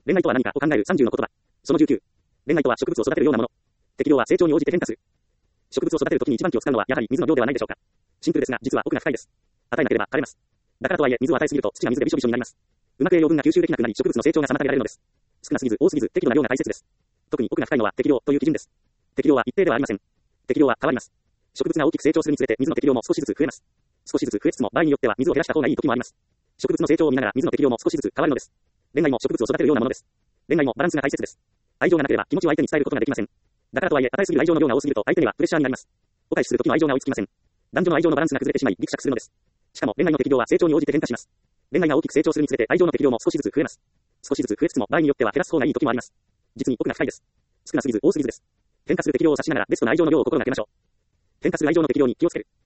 恋愛とは何かを考える30の言葉。その19。恋愛とは植物を育てるようなもの。適量は成長に応じて変化する。植物を育てるときに一番気を使うのはやはり水の量ではないでしょうか。シンプルですが実は奥が深いです。与えなければ枯れます。だからとはいえ水を与えすぎると土が水でびしょびしょになります。うまく栄養分が吸収できなくなり植物の成長が妨げられるのです。少なすぎず多すぎず適度な量が大切です。特に奥が深いのは適量という基準です。適量は一定ではありません。適量は変わります。植物が大きく成長するにつれて水の適量も少しずつ増えます。少しずつ増えつつも場合によっては水を減らした方がいい時もあります。植物の成長を見ながら水の適量も少しずつ変わるのです。恋愛も植物を育てるようなものです。恋愛もバランスが大切です。愛情がなければ気持ちを相手に伝えることができません。だからとはいえ与えすぎる愛情の量が多すぎると相手にはプレッシャーになります。お返しする時の愛情が追いつきません。男女の愛情のバランスが崩れてしまいギクシャクするのです。しかも恋愛の適量は成長に応じて変化します。恋愛が大きく成長するにつれて愛情の適量も少しずつ増えます。少しずつ増えつつも場合によっては減らす方がいい時もあります。実に奥が深いです。少なすぎず多すぎずです。変化する適量を察しながらベストな愛情の量を心がけましょう。変化する愛情の適量に気をつける。